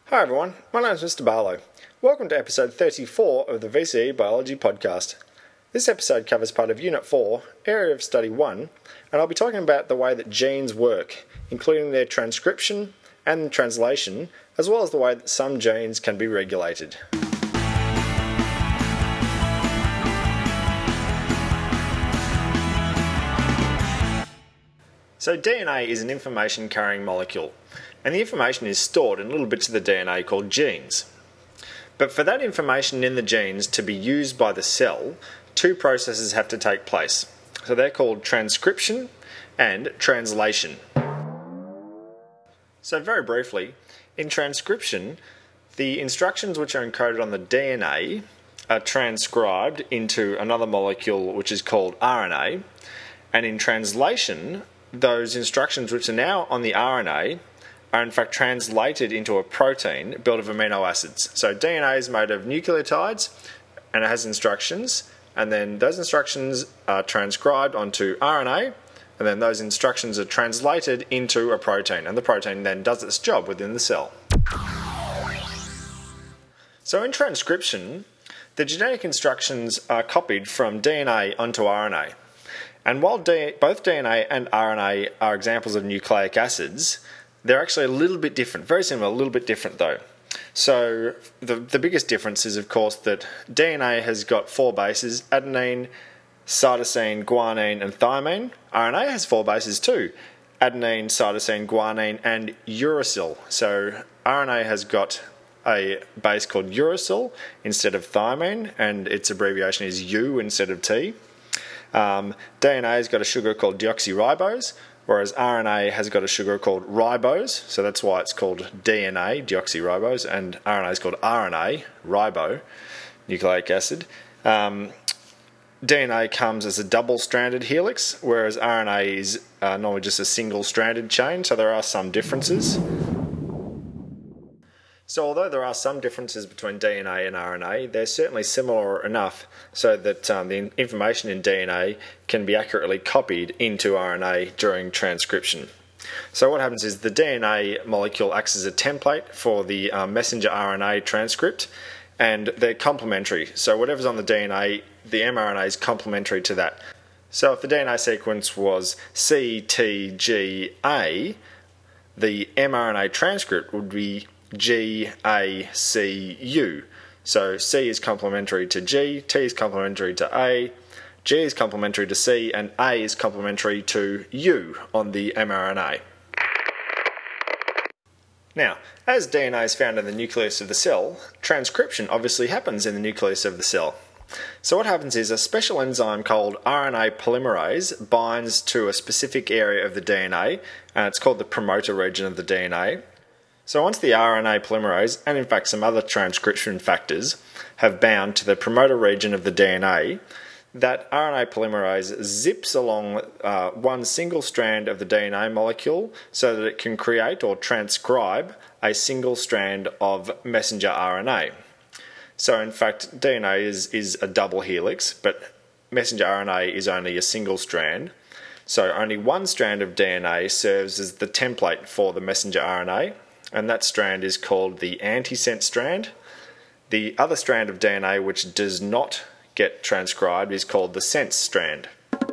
Hi everyone, my name is Mr. Barlow. Welcome to episode 34 of the VCE Biology Podcast. This episode covers part of Unit 4, Area of Study 1, and I'll be talking about the way that genes work, including their transcription and translation, as well as the way that some genes can be regulated. So DNA is an information-carrying molecule, and the information is stored in little bits of the DNA called genes. But for that information in the genes to be used by the cell, two processes have to take place. So they're called transcription and translation. So very briefly, in transcription, the instructions which are encoded on the DNA are transcribed into another molecule which is called RNA, and in translation, those instructions which are now on the RNA are in fact translated into a protein built of amino acids. So DNA is made of nucleotides and it has instructions, and then those instructions are transcribed onto RNA, and then those instructions are translated into a protein, and the protein then does its job within the cell. So in transcription, the genetic instructions are copied from DNA onto RNA. And while both DNA and RNA are examples of nucleic acids, they're actually a little bit different, very similar, a little bit different though. So the biggest difference is, of course, that DNA has got 4 bases: adenine, cytosine, guanine, and thymine. RNA has 4 bases too: adenine, cytosine, guanine, and uracil. So RNA has got a base called uracil instead of thymine, and its abbreviation is U instead of T. DNA has got a sugar called deoxyribose, whereas RNA has got a sugar called ribose, so that's why it's called DNA, deoxyribose, and RNA is called RNA, ribonucleic acid. DNA comes as a double-stranded helix, whereas RNA is normally just a single-stranded chain, so there are some differences. So although there are some differences between DNA and RNA, they're certainly similar enough so that the information in DNA can be accurately copied into RNA during transcription. So what happens is the DNA molecule acts as a template for the messenger RNA transcript, and they're complementary. So whatever's on the DNA, the mRNA is complementary to that. So if the DNA sequence was CTGA, the mRNA transcript would be GACU. So C is complementary to G, T is complementary to A, G is complementary to C, and A is complementary to U on the mRNA. Now, as DNA is found in the nucleus of the cell, transcription obviously happens in the nucleus of the cell. So what happens is a special enzyme called RNA polymerase binds to a specific area of the DNA, and it's called the promoter region of the DNA. So once the RNA polymerase, and in fact some other transcription factors, have bound to the promoter region of the DNA, that RNA polymerase zips along one single strand of the DNA molecule so that it can create or transcribe a single strand of messenger RNA. So in fact DNA is a double helix, but messenger RNA is only a single strand. So only one strand of DNA serves as the template for the messenger RNA, and that strand is called the antisense strand. The other strand of DNA which does not get transcribed is called the sense strand.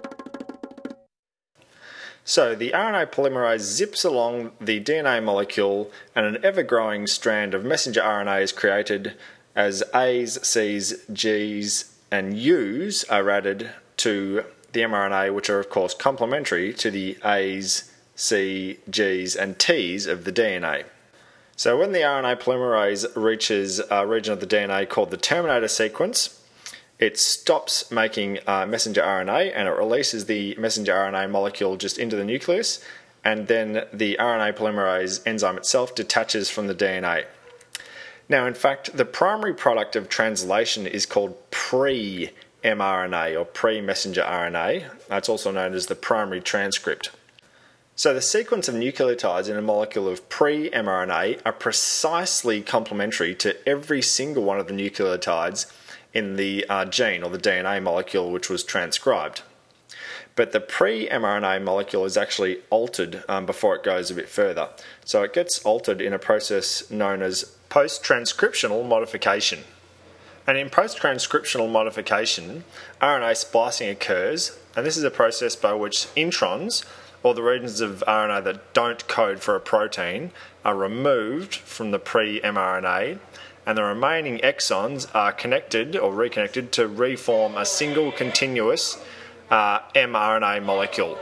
So the RNA polymerase zips along the DNA molecule, and an ever-growing strand of messenger RNA is created as A's, C's, G's, and U's are added to the mRNA, which are of course complementary to the A's, C, G's, and T's of the DNA. So when the RNA polymerase reaches a region of the DNA called the terminator sequence, it stops making messenger RNA, and it releases the messenger RNA molecule just into the nucleus, and then the RNA polymerase enzyme itself detaches from the DNA. Now, in fact, the primary product of translation is called pre-mRNA or pre-messenger RNA. It's also known as the primary transcript. So the sequence of nucleotides in a molecule of pre-mRNA are precisely complementary to every single one of the nucleotides in the gene or the DNA molecule which was transcribed. but the pre-mRNA molecule is actually altered before it goes a bit further. So it gets altered in a process known as post-transcriptional modification. And in post-transcriptional modification, RNA splicing occurs, and this is a process by which introns, or the regions of RNA that don't code for a protein, are removed from the pre-mRNA, and the remaining exons are connected or reconnected to reform a single continuous mRNA molecule.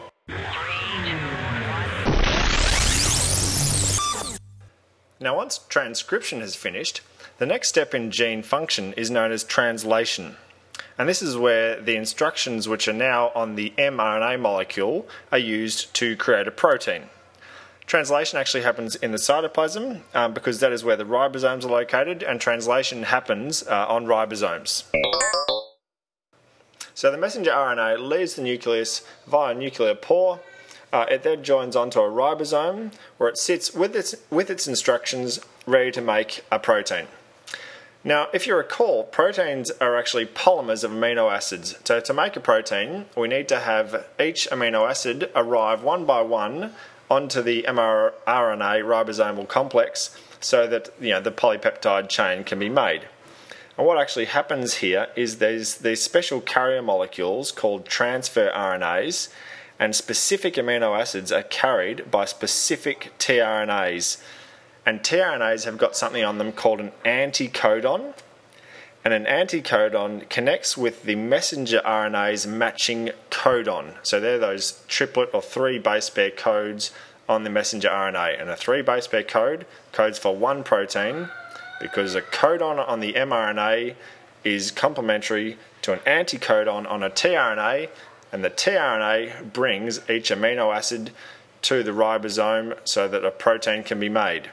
Now, once transcription has finished, the next step in gene function is known as translation. And this is where the instructions which are now on the mRNA molecule are used to create a protein. Translation actually happens in the cytoplasm because that is where the ribosomes are located, and translation happens on ribosomes. So the messenger RNA leaves the nucleus via a nuclear pore. It then joins onto a ribosome where it sits with its instructions ready to make a protein. Now, if you recall, proteins are actually polymers of amino acids. So to make a protein, we need to have each amino acid arrive one by one onto the mRNA ribosomal complex so that the polypeptide chain can be made. And what actually happens here is there's these special carrier molecules called transfer RNAs, and specific amino acids are carried by specific tRNAs. And tRNAs have got something on them called an anticodon, and an anticodon connects with the messenger RNA's matching codon. So they're those triplet or 3 base pair codes on the messenger RNA. And a 3 base pair code codes for one protein because a codon on the mRNA is complementary to an anticodon on a tRNA, and the tRNA brings each amino acid to the ribosome so that a protein can be made.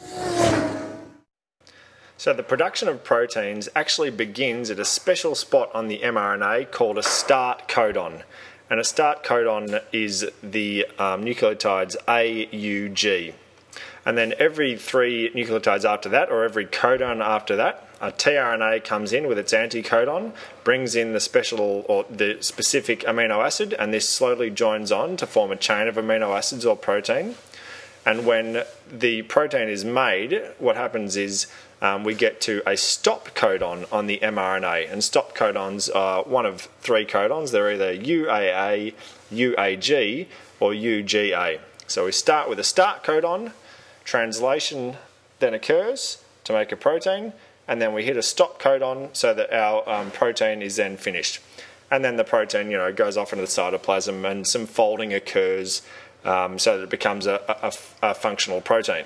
So the production of proteins actually begins at a special spot on the mRNA called a start codon. And a start codon is the nucleotides A, U, G. And then every 3 nucleotides after that, or every codon after that, a tRNA comes in with its anticodon, brings in the special or the specific amino acid, and this slowly joins on to form a chain of amino acids or protein. And when the protein is made, what happens is we get to a stop codon on the mRNA. And stop codons are one of 3 codons. They're either UAA, UAG, or UGA. So we start with a start codon, translation then occurs to make a protein, and then we hit a stop codon so that our protein is then finished. And then the protein goes off into the cytoplasm, and some folding occurs so that it becomes a functional protein.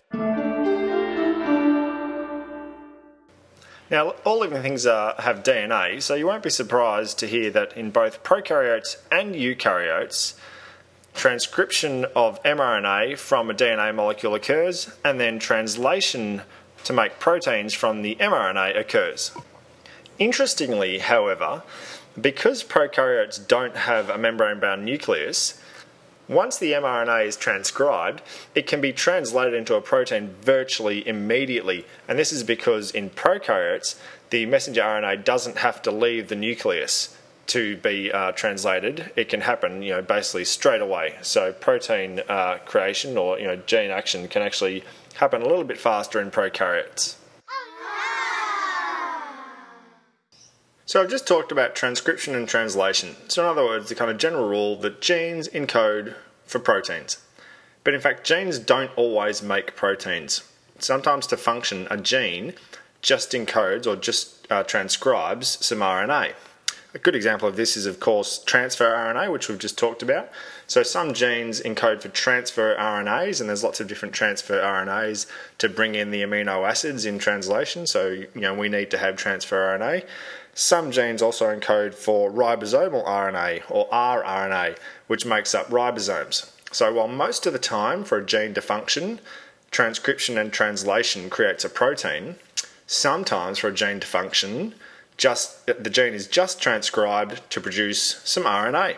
Now, all living things have DNA, so you won't be surprised to hear that in both prokaryotes and eukaryotes, transcription of mRNA from a DNA molecule occurs, and then translation to make proteins from the mRNA occurs. Interestingly, however, because prokaryotes don't have a membrane-bound nucleus, once the mRNA is transcribed, it can be translated into a protein virtually immediately. And this is because in prokaryotes, the messenger RNA doesn't have to leave the nucleus to be translated. It can happen, basically straight away. So protein creation or gene action can actually happen a little bit faster in prokaryotes. So I've just talked about transcription and translation. So in other words, the kind of general rule that genes encode for proteins. But in fact, genes don't always make proteins. Sometimes to function, a gene just encodes or just transcribes some RNA. A good example of this is, of course, transfer RNA, which we've just talked about. So some genes encode for transfer RNAs, and there's lots of different transfer RNAs to bring in the amino acids in translation. So, we need to have transfer RNA. Some genes also encode for ribosomal RNA, or rRNA, which makes up ribosomes. So while most of the time for a gene to function, transcription and translation creates a protein, sometimes for a gene to function, the gene is just transcribed to produce some RNA.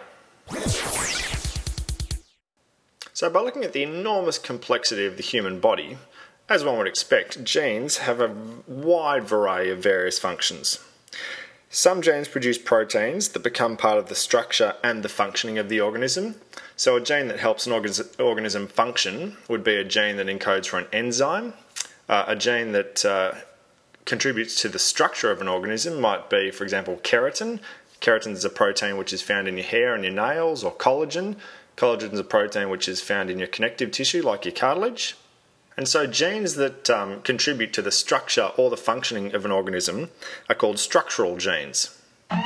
So by looking at the enormous complexity of the human body, as one would expect, genes have a wide variety of various functions. Some genes produce proteins that become part of the structure and the functioning of the organism. So a gene that helps an organism function would be a gene that encodes for an enzyme. A gene that contributes to the structure of an organism might be, for example, keratin. Keratin is a protein which is found in your hair and your nails, or collagen. Collagen is a protein which is found in your connective tissue, like your cartilage. And so genes that contribute to the structure or the functioning of an organism are called structural genes.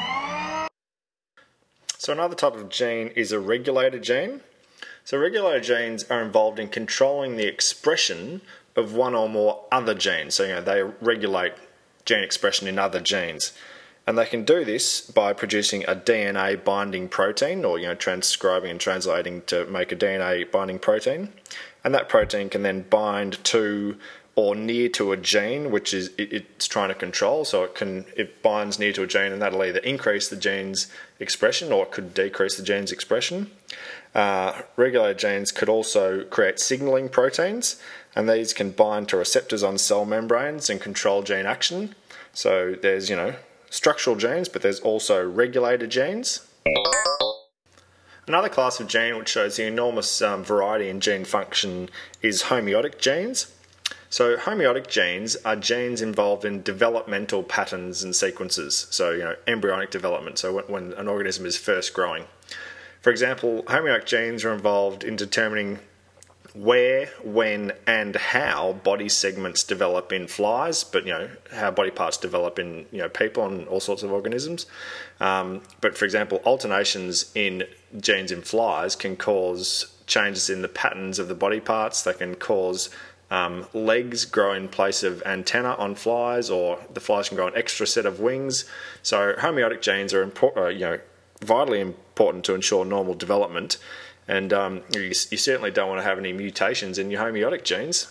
So another type of gene is a regulator gene. So regulator genes are involved in controlling the expression of one or more other genes. So they regulate gene expression in other genes. And they can do this by producing a DNA binding protein, or transcribing and translating to make a DNA binding protein. And that protein can then bind to or near to a gene which it's trying to control. So it binds near to a gene, and that'll either increase the gene's expression or it could decrease the gene's expression. Regulator genes could also create signalling proteins, and these can bind to receptors on cell membranes and control gene action. So there's structural genes, but there's also regulator genes. Another class of gene which shows the enormous variety in gene function is homeotic genes. So homeotic genes are genes involved in developmental patterns and sequences, so embryonic development, so when an organism is first growing. For example, homeotic genes are involved in determining where, when and how body segments develop in flies, but how body parts develop in people and all sorts of organisms. But for example, alternations in genes in flies can cause changes in the patterns of the body parts. They can cause legs grow in place of antennae on flies, or the flies can grow an extra set of wings. So homeotic genes are vitally important to ensure normal development. And you certainly don't want to have any mutations in your homeotic genes.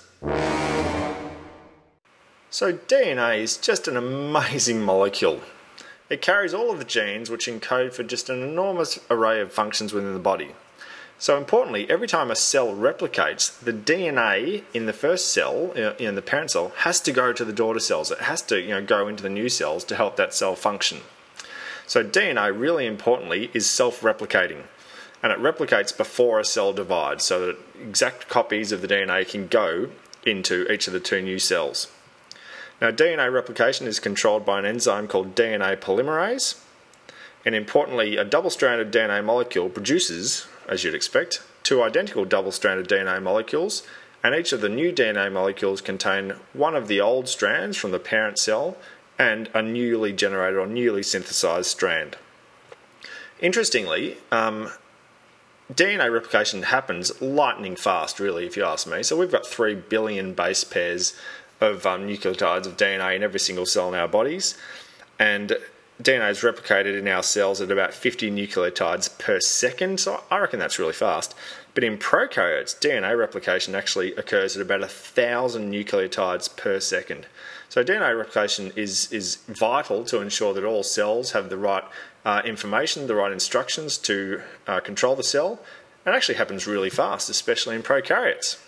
So DNA is just an amazing molecule. It carries all of the genes which encode for just an enormous array of functions within the body. So importantly, every time a cell replicates, the DNA in the first cell, in the parent cell, has to go to the daughter cells. It has to go into the new cells to help that cell function. So DNA, really importantly, is self-replicating. And it replicates before a cell divides, so that exact copies of the DNA can go into each of the two new cells. Now, DNA replication is controlled by an enzyme called DNA polymerase. And importantly, a double-stranded DNA molecule produces, as you'd expect, two identical double-stranded DNA molecules, and each of the new DNA molecules contain one of the old strands from the parent cell and a newly generated or newly synthesized strand. Interestingly, DNA replication happens lightning fast, really, if you ask me. So we've got 3 billion base pairs of nucleotides of DNA in every single cell in our bodies, and DNA is replicated in our cells at about 50 nucleotides per second, so I reckon that's really fast. But in prokaryotes, DNA replication actually occurs at about 1,000 nucleotides per second. So DNA replication is vital to ensure that all cells have the right information, the right instructions to control the cell, and actually happens really fast, especially in prokaryotes.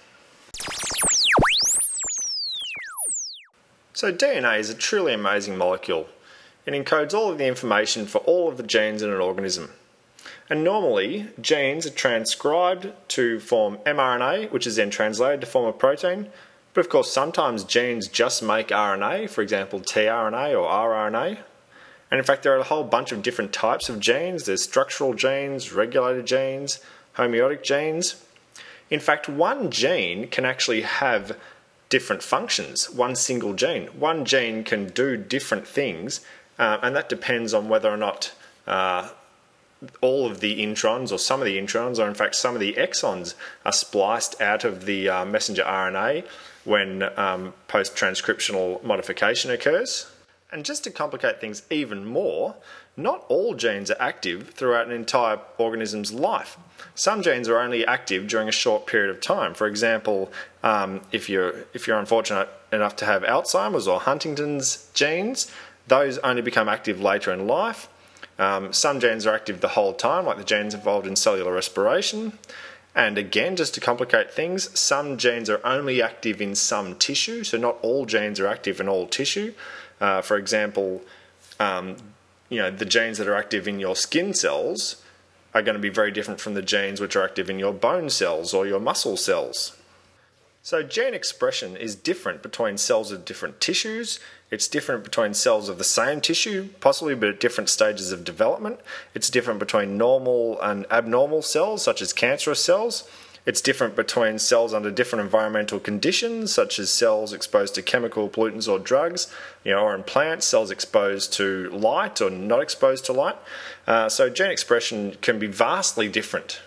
So DNA is a truly amazing molecule. It encodes all of the information for all of the genes in an organism. And normally, genes are transcribed to form mRNA, which is then translated to form a protein. But of course, sometimes genes just make RNA, for example, tRNA or rRNA. And in fact, there are a whole bunch of different types of genes. There's structural genes, regulator genes, homeotic genes. In fact, one gene can actually have different functions, one single gene. One gene can do different things, and that depends on whether or not all of the introns, or some of the introns, or in fact some of the exons, are spliced out of the messenger RNA when post-transcriptional modification occurs. And just to complicate things even more, not all genes are active throughout an entire organism's life. Some genes are only active during a short period of time. For example, if you're unfortunate enough to have Alzheimer's or Huntington's genes, those only become active later in life. Some genes are active the whole time, like the genes involved in cellular respiration. And again, just to complicate things, some genes are only active in some tissue, so not all genes are active in all tissue. For example, the genes that are active in your skin cells are going to be very different from the genes which are active in your bone cells or your muscle cells. So gene expression is different between cells of different tissues. It's different between cells of the same tissue, possibly, but at different stages of development. It's different between normal and abnormal cells, such as cancerous cells. It's different between cells under different environmental conditions, such as cells exposed to chemical pollutants or drugs, or in plants, cells exposed to light or not exposed to light. So gene expression can be vastly different.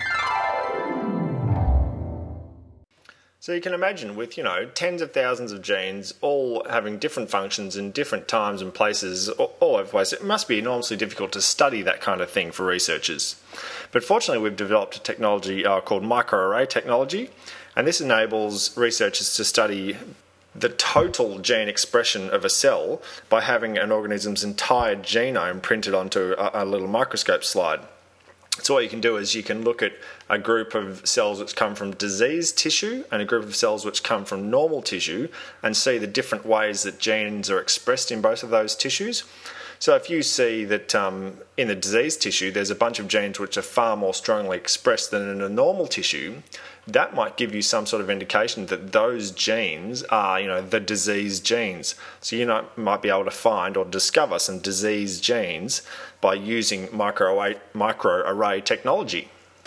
So you can imagine with, tens of thousands of genes all having different functions in different times and places all over the place, it must be enormously difficult to study that kind of thing for researchers. But fortunately, we've developed a technology called microarray technology, and this enables researchers to study the total gene expression of a cell by having an organism's entire genome printed onto a little microscope slide. So what you can do is you can look at a group of cells which come from diseased tissue and a group of cells which come from normal tissue and see the different ways that genes are expressed in both of those tissues. So if you see that in the diseased tissue there's a bunch of genes which are far more strongly expressed than in a normal tissue, that might give you some sort of indication that those genes are, the diseased genes. So you might be able to find or discover some diseased genes by using microarray technology.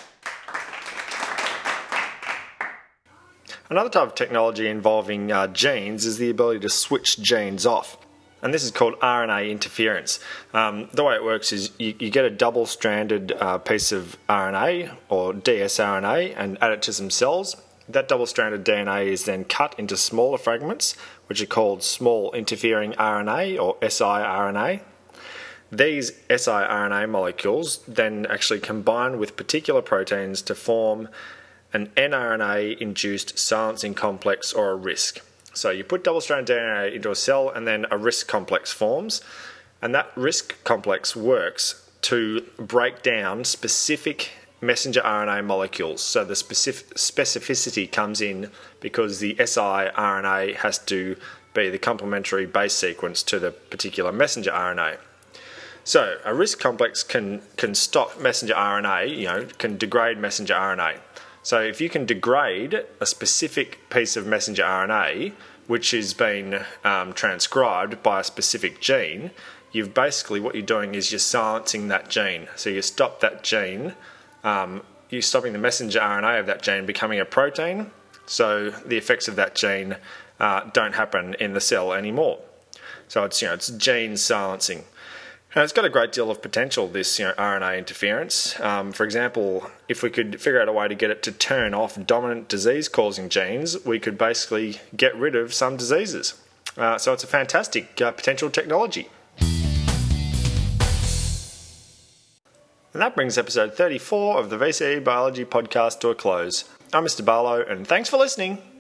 Another type of technology involving genes is the ability to switch genes off. And this is called RNA interference. The way it works is you get a double-stranded piece of RNA or dsRNA and add it to some cells. That double-stranded DNA is then cut into smaller fragments, which are called small interfering RNA or siRNA. These siRNA molecules then actually combine with particular proteins to form an nRNA-induced silencing complex or a RISC. So you put double-stranded DNA into a cell and then a RISC complex forms, and that RISC complex works to break down specific messenger RNA molecules. So the specificity comes in because the siRNA has to be the complementary base sequence to the particular messenger RNA. So a RISC complex can stop messenger RNA, can degrade messenger RNA. So if you can degrade a specific piece of messenger RNA, which has been transcribed by a specific gene, what you're doing is you're silencing that gene. So you stop that gene, you're stopping the messenger RNA of that gene becoming a protein, so the effects of that gene don't happen in the cell anymore. So it's gene silencing. And it's got a great deal of potential, this RNA interference. For example, if we could figure out a way to get it to turn off dominant disease-causing genes, we could basically get rid of some diseases. So it's a fantastic potential technology. And that brings episode 34 of the VCE Biology podcast to a close. I'm Mr. Barlow, and thanks for listening.